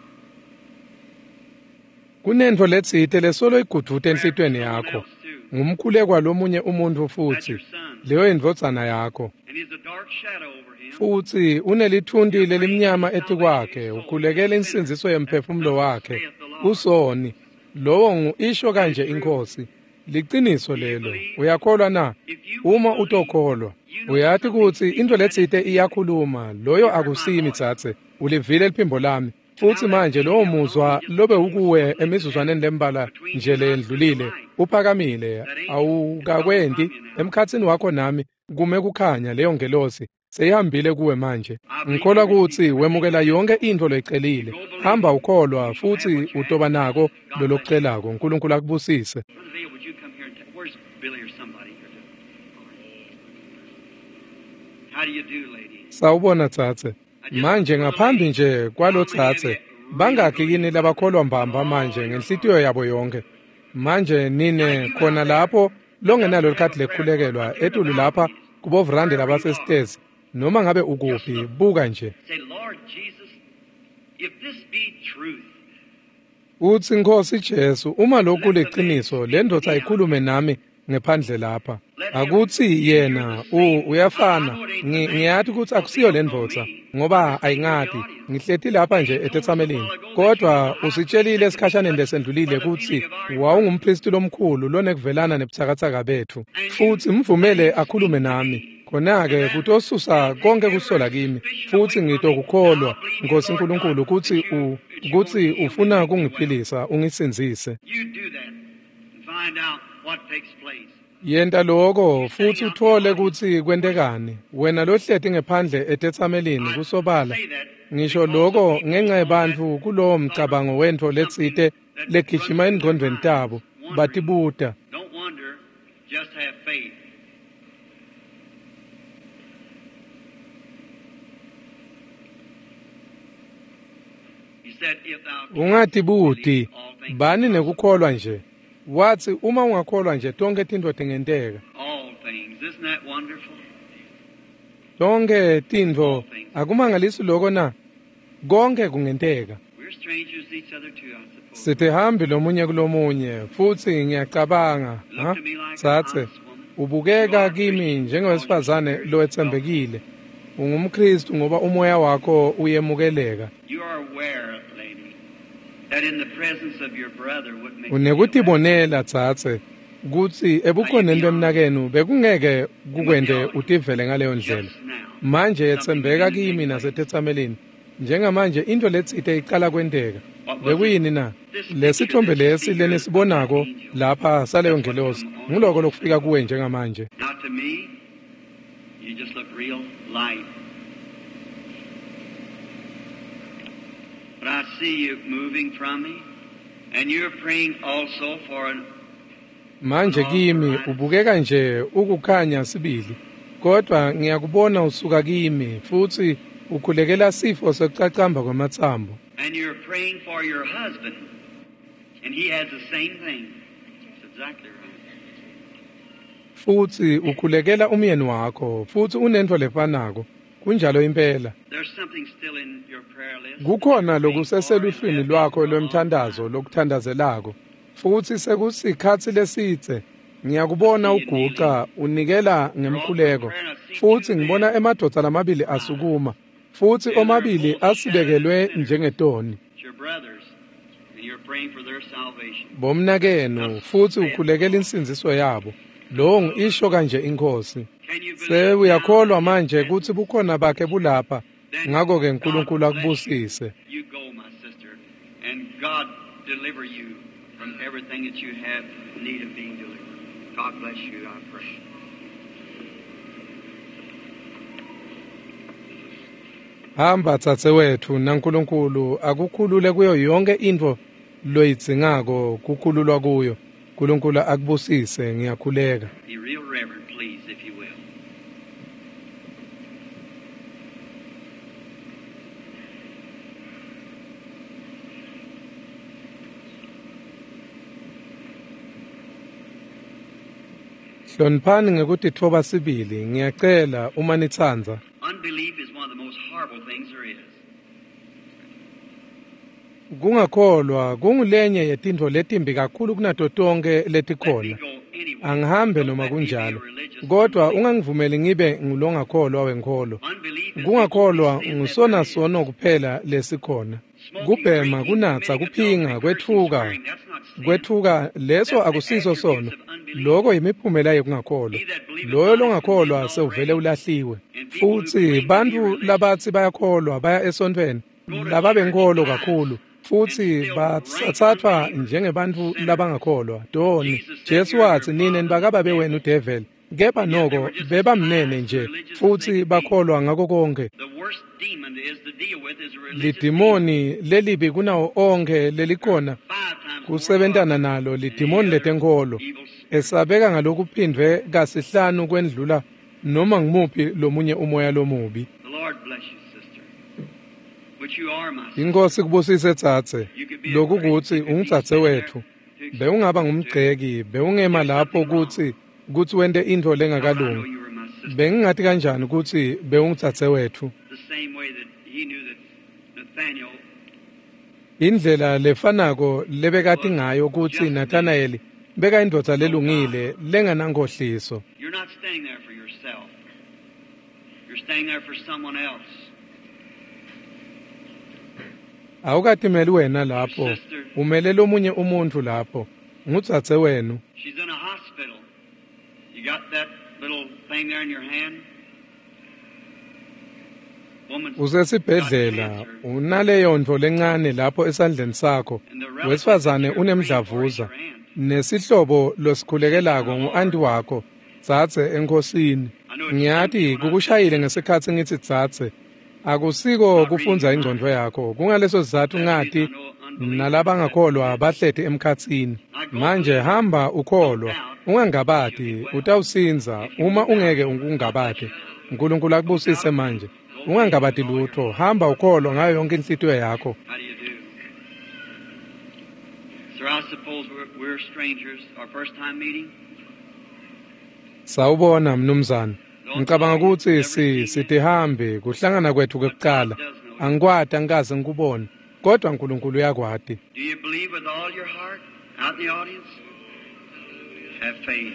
Kunento letsite lesolo igudute enhlitweni yakho. Ngumkhuleko lomunye umuntu futhi leyo indvodzana yakho. And he's a dark shadow over him. Futhi unelithundi lelimnyama etikwakhe ukhulekela insinziso yemphefumulo wakhe usoni. Lowo ngisho kanje inkosi. Liqiniso lelo. Uyakholwa na? Uma utokholwa uyathi ukuthi into letsite iyakhuluma loyo akusimi dzadze ulivile liphimbo lami futhi manje lowo muzwa lobe ukuwe emizuzwaneni lembala nje lendlulile uphakamile awukakwendi emkhatsini wakho nami kume kukhanya leyo ngelosi seyihambile kuwe manje. Ngikholwa ukuthi wemukela yonke into loyicelile. Hamba ukholwa futhi utoba nako lolokucelako. uNkulunkulu akubusise. Brother Vale, would you come here and tell, where's Billy or somebody here? How do you do, lady? Sawubona dzadze. Manje ngaphambi nje kwalo dzadze bangaki kini labakholwa mbamba manje ngenhlitiyo yabo yonke. Manje nine khona lapho longenalo likhathi lekhulekelwa etulu lapha kubo vrande labasestairs noma ngabe ukuphi buka nje. Say, Lord Jesus, if this be truth, Uthi Nkosi Jesu uma lokhu leqiniso lendodza ikhulume nami ngephandle lapha. Akuthi yena uyafana ngiyathi ukuthi akusiyo lendvodza ngoba ayingadi ngihlethi lapha nje etetsamelini. Kodwa usitshelile esikhashane lesendlulile ukuthi wawungumpristi lomkhulu lonekuvelana nebuthakathaka bethu. Futhi mvumele akhulume nami. Khona-ke kutosusa konke kusola kimi futhi ngitokukholwa Nkosi uNkulunkulu ukuthi ukuthi ufuna kungiphilisa ungisinzise. you do that and find out what takes place. Yenta lokho futhi uthole ukuthi kwentekani. Wena lohlethi ngephandle etetsamelini kusobala. Ngisho lokho ngenxa yabantu kulowo mcabango wento letsite legijima engqondweni tabo batibuta. Don't wonder, just have faith. He said, if thou Ungatibuti bani nekukholwa nje. Wathi uma ungakholwa nje tonke tinto tingenteka. all things, isn't that wonderful? Tonke tinto akumangalisi lokho na. konke kungenteka. We're strangers to each other too, I suppose. Sithi hambi lomunye kulomunye futhi ngiyacabanga, Look ha? to me like a Sathe, honest woman. ubukeka kimi njengowesifazane lowethembekile. Ungumkristu ngoba umoya wakho uyemukeleka. You are aware, lady, that in the presence of your brother would make you Unekuthi feel better. bonela Tsatse ukuthi ebukhoneni bemnakenu bekungeke kukwende utivele ngaleyo ndlela. Just now. Manje yetsembeka kimi nasethetsameleni. Njengamanje into letsite iqala kwenteka. Bekuyini na? Lesithombe lesi lenisibonako lapha saleyo ngelosi. Ngiloko lokufika kuwe njengamanje. Now to me, you just look real light. But I see you moving from me, and you're praying also for an Manje kimi ubukeka nje ukukhanya sibili. Kodwa ngiyakubona usuka kimi futhi ukhulekela sifo sokucacamba kwamathambo. and you're praying for your husband, and he has the same thing. That's exactly right. Futhi ukhulekela umyeni wakho futhi unento lefanako. Kunjalo impela. There's something still in your prayer list. Kukhona lokuseseluhlwini lwakho lwemthandazo lokuthandazelako. Futhi sekusikhathi lesithe ngiyakubona uguqa unikela ngemkhuleko. Futhi ngibona emadoda lamabili asukuma. Futhi omabili asibekelwe njengetoni. It's your brothers, and you're praying for their salvation. Bomnakeno futhi ukhulekela insinziso yabo. Lo ngisho kanje inkosi. Can you Se believe uyakholwa now? manje ukuthi bukhona bakhe bulapha. Ngakho ke uNkulunkulu akubusise. You go, my sister, and God deliver you from everything that you have need of being delivered. God bless you, I pray. Hamba tsatse wethu naNkulunkulu akukhulule kuyo yonke into loyidzingako kukhululwa kuyo. uNkulunkulu akubusise ngiyakhuleka. Be real reverent, please, if you will. Hloniphani ngekuthi thoba sibili ngiyacela uma nitsanza. Unbelief is one of the most horrible things there is. Kungakholwa kungulenye yetinto letimbi kakhulu kunato tonke Let me letikhona. go anyway. Angihambe Don't noma let me be kunjalo. a religious Kodwa unbeliever. ungangivumeli ngibe ngulongakholwa wenkolo. Unbelief is Kungakholwa the sin that ngusona there is. sono kuphela lesikhona. Smoking, Kubhema, drinking, kunatsa, committing kuphinga, adultery, cursing, kwethuka, swearing, that's not sin. kwethuka leso akusiso sono. Loko yimiphumela yokungakholwa. Loyo longakholwa sewuvele ulahliwe. Futhi bantu labathi bayakholwa baya esontweni laba benkolo kakhulu. Futhi bathathwa njengebantu labangakholwa. Doni, Jesu wathi nina nibakaba bewena udevil. Kepha noko bebamnene nje futhi bakholwa ngako konke. The worst demon is to deal with is a religious Lidimoni lelibi kunawo onke lelikhona five times kusebentana nalo lidimoni letenkolo esabeka ngalokuphindwe kasihlanu kwendlula noma ngimuphi lomunye umoya lomubi. The Lord bless you, sister. Which you are, my sister. Inkosi kubusise tsatse lokhu kuthi ungitsatse wethu bewungaba ngumgceki bewungema lapho ukuthi ukuthi wente into I know lengakalungi you were my sister. bengingathi kanjani ukuthi bewungitsatse wethu. The same way that he knew that Nathaniel Indlela lefanako lebekati ngayo ukuthi Nathanaeli beka indvodza lelungile lenganangohliso. You're not staying there for yourself. You're staying there for someone else. Awukatimeli wena lapho umelela omunye umuntu lapho ngutsatse wenu. She's in a hospital. You got that little thing there in your hand? Woman's Usesibhedlela got cancer. unaleyo ndvo lencane lapho esandleni sakho. And the relative Wesifazane that you're praying for is unemdlavuza your aunt. nesihlobo losikhulekelako ngu-anti wakho dzadze enkosini. Ngiyathi kukushayile ngesikhathi ngithi dzadze akusiko kufunza ingqondo yakho kungaleso sizathu ngathi nalabangakholwa bahlete emkhatsini. Manje hamba ukholwa ungangabati utawusinza uma ungeke ungungabati. uNkulunkulu akubusise manje ungangabati lutho hamba ukholwa ngayo yonke inhlitiyo yakho. How do you do? Sir, I suppose we're, we're strangers, our first time meeting. Sawubona mnumzane ngicabanga ukuthi si sitihambe kuhlangana kwethu kwekuqala angikwati angikaze ngikubone kodwa uNkulunkulu uyakwati. Do you believe with all your heart out in the audience? Have faith.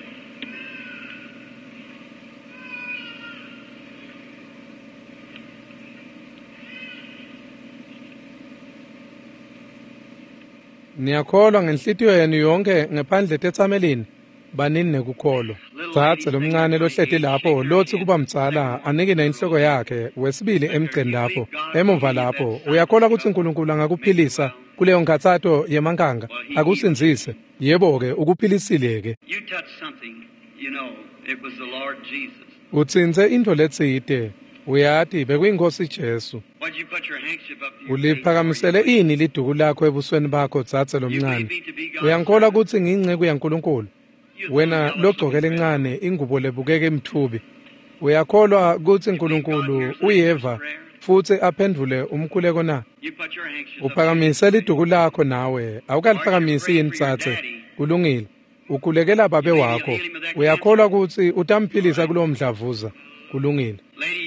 Niyakholwa ngenhlitiyo yenu yonke ngaphandle tetsamelini banini nekukholwa. Tsatse lomncane lohleti lapho lothi kuba mtsala anikine inhloko yakhe wesibili emgceni lapho emuva lapho uyakholwa ukuthi uNkulunkulu angakuphilisa kuleyo nkathato yemankanga akusinzise. Yebo ke ukuphilisile ke. You touched something, you know, it was the Lord Jesus. Utsinze into letsite uyathi bekuyinkosi Jesu. Why did you put your handkerchief up to your Uliphakamisele ini liduku lakho ebusweni bakho tsatse lomncane. Uyangikholwa ukuthi ngiyinceku yaNkulunkulu. Wena logcokela encane ingubo lebukeke emthubi. Uyakholwa ukuthi uNkulunkulu uyeva futhi aphendule umkhuleko na? Uphakamise liduku lakho nawe awukaliphakamisi yini tsatse kulungile. Ukhulekela babe wakho. Uyakholwa ukuthi utamphilisa kulo mdlavuza kulungile.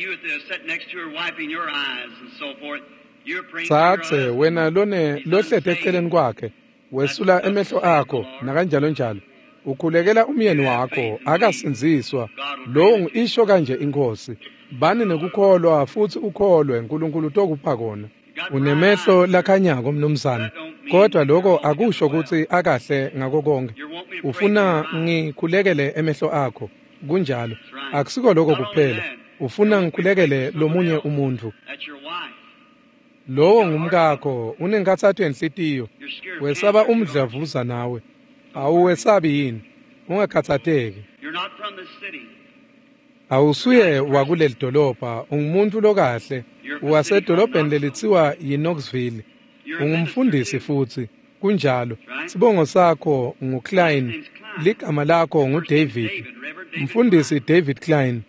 Tsatse wena lone lohlete eceleni kwakhe wesula emehlo akho nakanjalo njalo. Ukhulekela umyeni wakho akasinziswa lo isho kanje inkosi bani nekukholwa futhi ukholwe uNkulunkulu tokupha kona. Unemehlo lakhanyako mnumzana kodwa lokho akusho ukuthi akahle ngako konke. Ufuna ngikhulekele emehlo akho kunjalo akusiko lokho kuphela ufuna ngikhulekele lomunye umuntu. Lowo ngumkakho unenkathatho enhlitiyo wesaba umdlavuza nawe. Awuwesabi yini ungakhathatheki. Awusuye wakuleli dolobha ungumuntu lokahle wasedolobheni lelithiwa yiKnoxville. Ungumfundisi futhi kunjalo sibongo sakho nguKlein ligama lakho nguDavid. Mfundisi David Klein.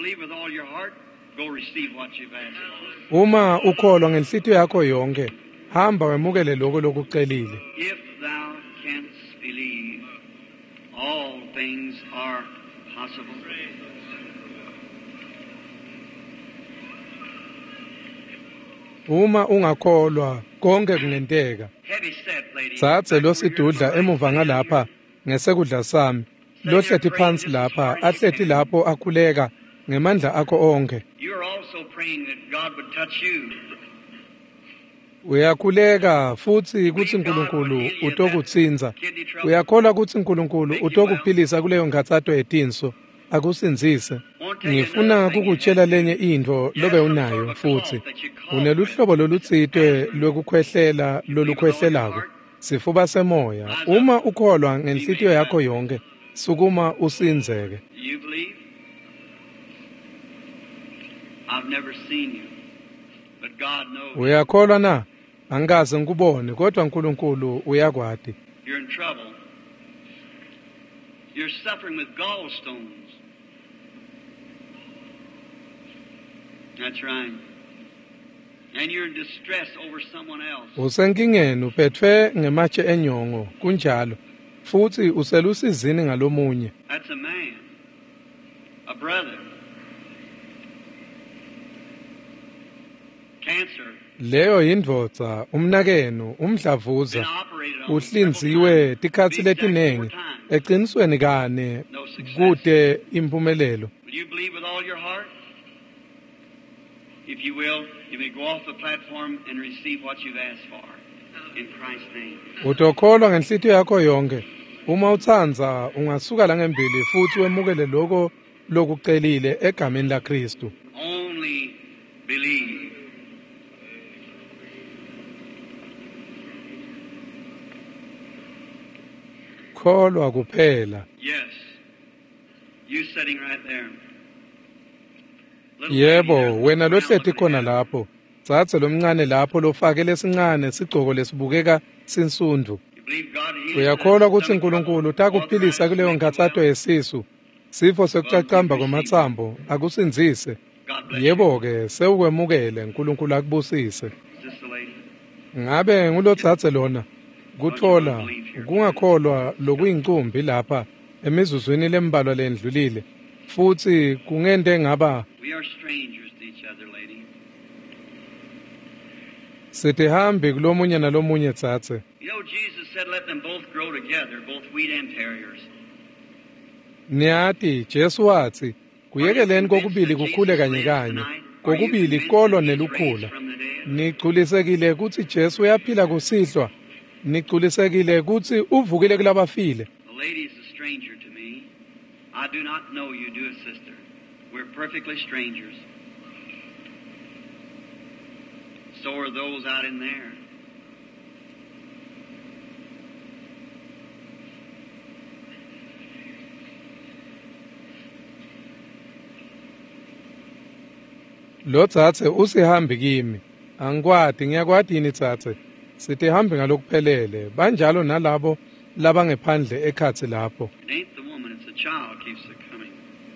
Uma ukholwa ngenhlitiyo yakho yonke hamba wemukele lokho lokucelile. Believe all things are possible. Uma ungakholwa konke kungenteka. Tsatse lo sidudla emuva ngalapha ngesekudla sami lohlethi phansi lapha ahlethi lapho akhuleka ngemandla akho onke. You are also praying that God would touch you. Uyakhuleka futhi ukuthi uNkulunkulu utokutsinza. Uyakholwa ukuthi uNkulunkulu utokuphilisa kuleyo nkathato yetinso akusinzise. Ngifuna ukukutshela lenye into lobe unayo futhi uneluhlobo lolutsitwe lokukhwehlela lolukhwehlelako sifuba semoya. Uma ukholwa ngenhlitiyo yakho yonke sukuma usinzeke. You believe? I've never seen you, but God knows. Uyakholwa na? Angikaze ngikubone kodwa uNkulunkulu uyakwati. You're in trouble. You're suffering with gallstones. That's right. And you're in distress over someone else. Usenkingeni uphethwe ngematshe enyongo kunjalo futhi uselusizini ngalomunye. That's a man. A brother. Cancer. Leyo yindvodza umnakeno umdlavuza uhlinziwe tikhathi letinengi eqinisweni kane kude impumelelo. Will you believe with all your heart? If you will, you may go off the platform and receive what you've asked for in Christ's name. Utokholwa ngenhlitiyo yakho yonke. Uma utsanza ungasuka la ngembili futhi wemukele lokho lokucelile egameni laKristu. Only believe. Kholwa kuphela. Yes. You sitting right there. Yebo, wena lohlethi khona lapho. Tsatse lomncane lapho lofake lesincane sigcoko lesibukeka sinsundu. Uyakholwa ukuthi uNkulunkulu utakuphilisa kuleyo nkathato yesisu. Sifo sekucacamba kwamathambo akusinzise. Yebo ke sewukwemukele uNkulunkulu akubusise. Ngabe ngulotsatse lona kuthola kungakholwa lokuyingcumbi lapha emizuzwini lembalwa lendlulile futhi kungente ngaba we are strangers to each other, lady. sithi hambi kulomunye nalomunye tsatse. You know, Jesus said, let them both grow together, both wheat and tares. Niyati Jesu wathi kuyekeleni kokubili kukhule kanye kanye, kokubili kolo nelukhula. Nigculisekile ukuthi Jesu uyaphila kusihlwa, nigculisekile ukuthi uvukile kulabafile. The lady is a stranger to me. I do not know you, dear sister. We're perfectly strangers. So are those out in there. Lo tsatse usihambi kimi, angikwadi ngiyakwadi yini tsatse, sithi hambi ngalokuphelele, banjalo nalabo labangephandle ekhathi lapho. It ain't the woman, it's the child keeps it coming.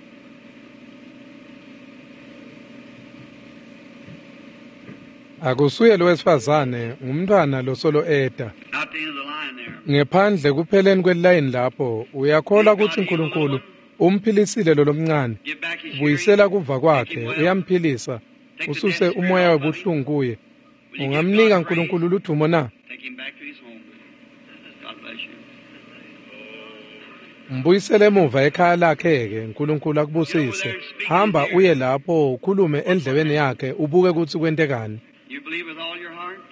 Akusuye lo wesifazane, ngumntwana lo solo eda. Out the end of the line there. Ngephandle kupheleni kweline lapho, uyakholwa ukuthi uNkulunkulu umphilisile lo lomncane. Give back his Buyisela hearing. kuva kwakhe, uyamphilisa, ususe umoya webuhlungu kuye. Ungamnika uNkulunkulu ludumo na? Take him back to his home. God bless you. Mbuyisele emuva ekhaya lakhe-ke, uNkulunkulu akubusise. Hamba uye lapho, ukhulume endlebeni yakhe, ubuke ukuthi kwentekani. You believe with all your heart?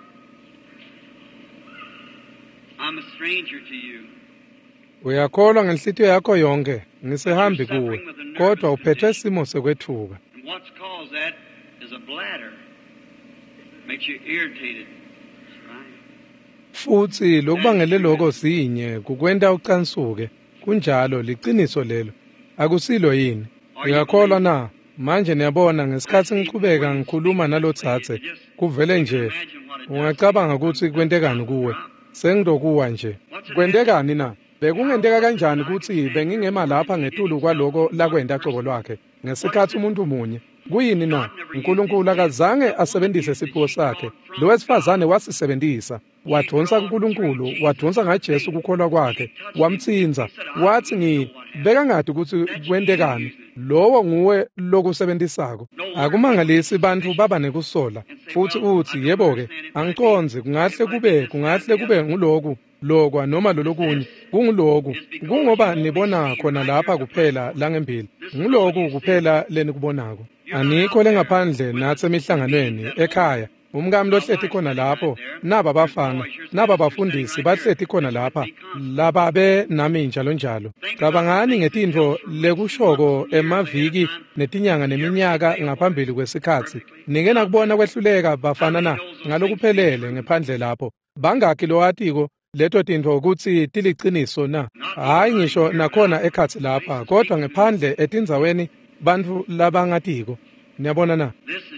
I'm a stranger to you. Uyakholwa ngenhlitiyo yakho yonke, ngisehambi kuwe, kodwa uphethwe isimo sekwethuka. And what's caused that is a bladder. Makes you irritated. Right? Futhi lokubangele lokho sinye, kukwenta ucansuke, kunjalo liqiniso lelo. Akusilo yini? Uyakholwa na? Manje niyabona ngesikhathi ngiqhubeka ngikhuluma nalotsatse, kuvele nje, ungacabanga ukuthi kwentekani kuwe. Sengidokuwa nje. Kwentekani na? Bekungenteka kanjani ukuthi bengingema lapha ngetulu kwaloko lakwenda qobo lwakhe ngesikhathi umuntu munye. Kuyini na? uNkulunkulu akazange asebenzise isipho sakhe. Lo wesifazane wasisebenzisa. Wadonsa kuNkulunkulu, wadonsa ngaJesu ukukholwa kwakhe, wamtsinza. Wathi ngi beka ngathi ukuthi kwentekani. Lowo nguwe lokusebenzisako. Akumangalisi bantu baba nekusola. Futhi uthi yebo ke, angiqonzi kungahle kube, kungahle kube nguloku. Lokwa noma lolokunye kunguloku kungoba nibona khona lapha kuphela la ngempilo nguloku kuphela leni kubonako anikho lengaphandle nathi emihlanganweni ekhaya umkami lohlethi khona lapho naba bafana naba bafundisi bahlethi khona lapha laba be nami njalo njalo cabangani ngetindvo lekushoko emaviki netinyanga neminyaka ngaphambili kwesikhathi ningena kubona kwehluleka bafana na ngalokuphelele ngephandle lapho bangaki lo atiko leto tindvo ukuthi tiliqiniso na hayi ngisho nakhona ekhathi lapha kodwa ngephandle etindzaweni bantu labangatiko niyabona na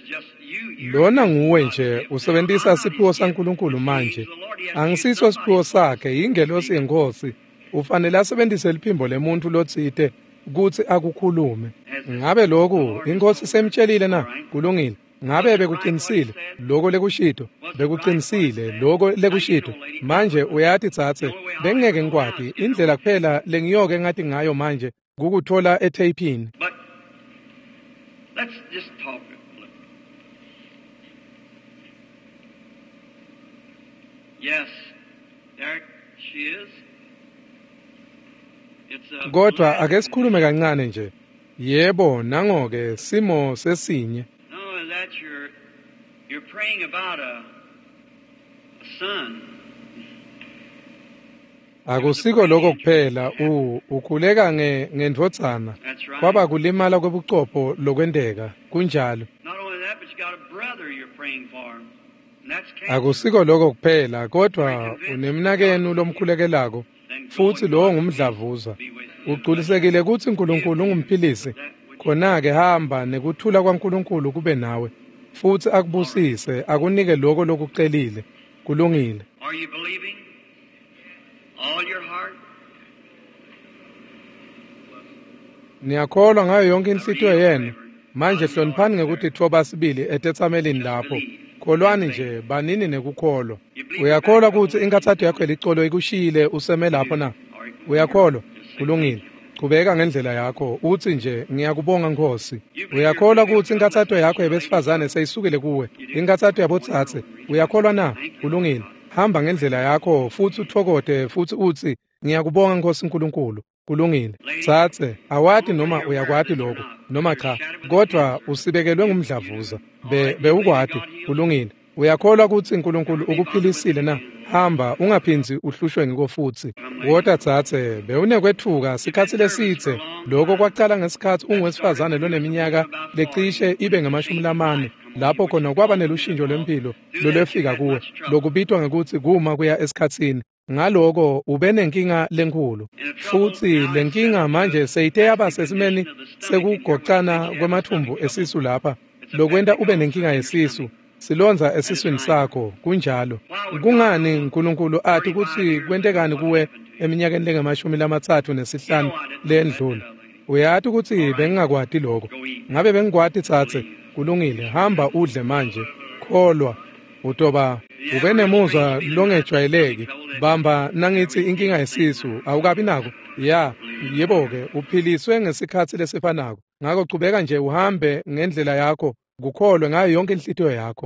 lona nguwe nje usebenzisa isiphiwo saNkulunkulu manje angisiso isiphiwo sakhe ingelosi yenkosi ufanele asebenzise liphimbo lemuntu lotsite ukuthi akukhulume ngabe lokhu inkosi semtshelile na kulungile ngabe bekuqinisile lokho lekushito bekuqinisile lokho lekushito manje uyathi tsatse bengeke ngikwadi indlela kuphela lengiyoke ngathi ngayo manje ukuthola etapini. But let's just talk. Yes, there she is. It's a Kodwa ake sikhulume kancane nje. Yebo nangoke simo sesinye. No, that you're you're praying about a, a son. Akusiko lokho kuphela u ukhuleka nge ngendvodzana kwaba kulimala kwebuchopho lokwendeka kunjalo. Not only that, but you got a brother you're praying for. And that's cancer. Akusiko lokho kuphela kodwa unemnakeni lomkhulekelako futhi lo ngumdlavuza. Uqhulisekile ukuthi uNkulunkulu ungumphilisi. Khona ke hamba nekuthula kwaNkulunkulu kube nawe futhi akubusise akunike lokho lokucelile kulungile. Are you believing? All your heart? Niyakholwa ngayo yonke inhlitiyo yenu manje hloniphani ngekuthi thoba sibili etetsamelini lapho kholwani nje banini nekukholwa uyakholwa ukuthi inkathatho yakho licolo ikushiyile useme lapho na uyakholwa kulungile Qhubeka ngendlela yakho uthi nje ngiyakubonga Nkosi. Uyakholwa ukuthi inkathatho yakho yabesifazane seyisukile kuwe. Inkathatho yabotsatse uyakholwa na? Kulungile. Hamba ngendlela yakho futhi uthokode futhi uthi ngiyakubonga Nkosi uNkulunkulu. Kulungile. Tsatse awati noma uyakwati lokho noma cha kodwa usibekelwe ngumdlavuza. Be bewukwati. Kulungile. Uyakholwa ukuthi uNkulunkulu ukuphilisile na? Hamba ungaphinzi uhlushwe ngiko futhi. Wota tsatse bewunekwethuka sikhathi lesithe lokho kwaqala ngesikhathi ungowesifazane loneminyaka lecishe ibe ngamashumi lamane lapho khona kwaba nelushintsho lempilo lolefika kuwe lokubitwa ngekuthi kuma kuya esikhatsini. Ngaloko ube nenkinga lenkulu futhi lenkinga manje seyithe yaba sesimeni sekugoqana kwemathumbu esisu lapha lokwenta ube nenkinga yesisu silonza esiswini sakho kunjalo. Kungani uNkulunkulu athi ukuthi kwentekani kuwe eminyakeni lengamashumi lamathathu nesihlanu lendlula? Uyathi ukuthi bengingakwati lokho. Ngabe bengikwati Tsatse? Kulungile. Hamba udle manje. Kholwa utoba ube nemuzwa longejwayeleki. Bamba nangithi inkinga yesisu awukabi nako. Ya, yebo-ke uphiliswe ngesikhathi lesifanako. Ngakho qhubeka nje uhambe ngendlela yakho. Kukholwe ngayo yonke inhlitiyo yakho.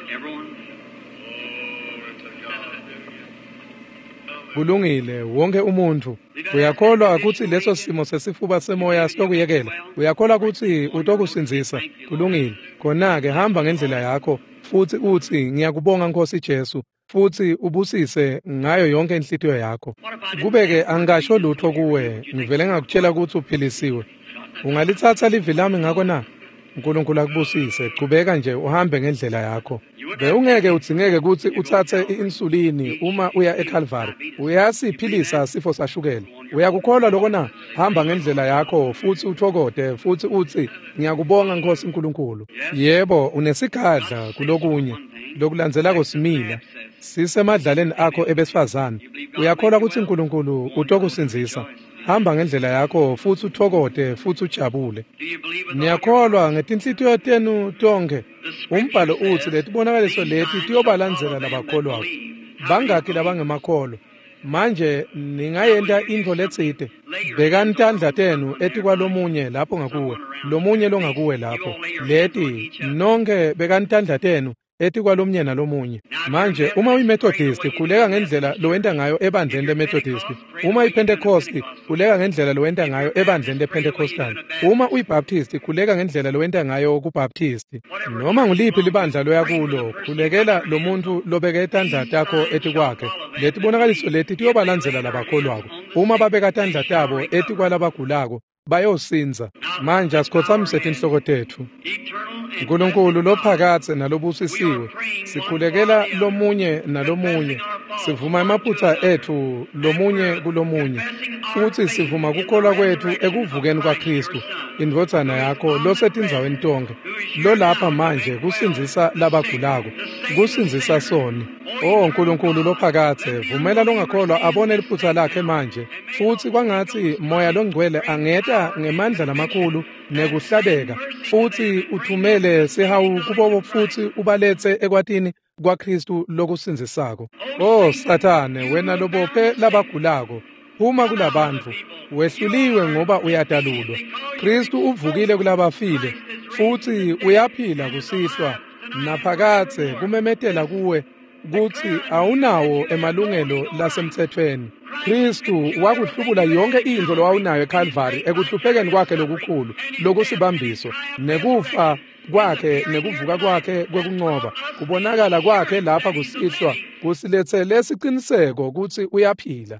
Kulungile wonke umuntu. Uyakholwa ukuthi leso simo sesifuba semoya sitokuyekela. Uyakholwa ukuthi utokusinzisa. Kulungile. Khona ke hamba ngendlela yakho futhi uthi ngiyakubonga Nkosi Jesu futhi ubusise ngayo yonke inhlitiyo yakho. Kubeke angasho lutho kuwe ngivele ngakutshela ukuthi uphilisiwe. Ungalithatha livi lami ngako na? uNkulunkulu akubusise. Qhubeka nje uhambe ngendlela yakho. Bewungeke udzingeke ukuthi uthathe i-insulini uma uya eCalvary. Uyasiphilisa sifo sashukela. Uyakukholwa lokho na? Hamba ngendlela yakho futhi uthokode futhi uthi ngiyakubonga Nkosi uNkulunkulu. Yebo unesigadla kulokunye lokulandzelako simila sisemadlaleni akho ebesifazane. Uyakholwa ukuthi uNkulunkulu utokusinzisa. Hamba ngendlela yakho futhi uthokode futhi ujabule. Niyakholwa ngetinhlitiyo tenu tonke. Umbhalo uthi letibonakaliso leti tiyobalandzela labakholwako. Bangaki labangemakholwa? Manje ningayenda into letsite. Bekani tandla tenu eti kwalomunye lapho ngakuwe. Lomunye longakuwe lapho. Leti nonke bekani tandla tenu eti kwalomnye nalomunye. Manje uma uyimethodist khuleka ngendlela lowenta ngayo ebandleni lemethodist. Uma uyipentecost khuleka ngendlela lowenta ngayo ebandleni lePentecostal. Uma uyibaptist khuleka ngendlela lowenta ngayo kubaptist. Noma nguliphi libandla loyakulo khulekela lo muntu lobeke itandla takho eti kwakhe. Leti bonakaliso leti tiyobalandzela labakholwako. Uma babeka tandla tabo eti kwalabagulako bayosinza. Manje asikhothamise inhloko tethu. uNkulunkulu lophakathe nalobusisiwe sikhulekela lomunye nalomunye. Sivuma emaphutha ethu lomunye kulomunye futhi sivuma kukholwa kwethu ekuvukeni kwaKristu indvodzana yakho losetindzaweni tonke lo lapha manje kusinzisa labagulako kusinzisa soni. Oh uNkulunkulu lophakathe vumela longakholwa abone liphutha lakhe manje futhi kwangathi moya longcwele angeta ngemandla lamakhulu nekuhlabeka futhi uthumele sihawu kubo futhi ubalethe ekwatini kwaKristu lokusinzisako. Oh Sathane wena lobophe labagulako phuma kulabantu wehluliwe ngoba uyadalulwa. Kristu uvukile kulabafile futhi uyaphila kusihlwa naphakathe kumemetela kuwe kuthi awunawo emalungelo lasemthethweni. Kristu wakuhlubula yonke into lowawunayo eCalvary ekuhluphekeni kwakhe lokukhulu lokusibambiso nekufa kwakhe nekuvuka kwakhe kwekunqoba kubonakala kwakhe lapha kusihlwa kusilethele isiqiniseko ukuthi uyaphila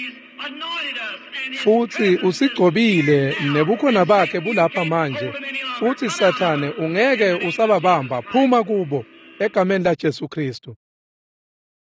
futhi usigcobile nebukhona bakhe bulapha manje futhi Sathane ungeke usababamba phuma kubo egameni laJesu Kristu.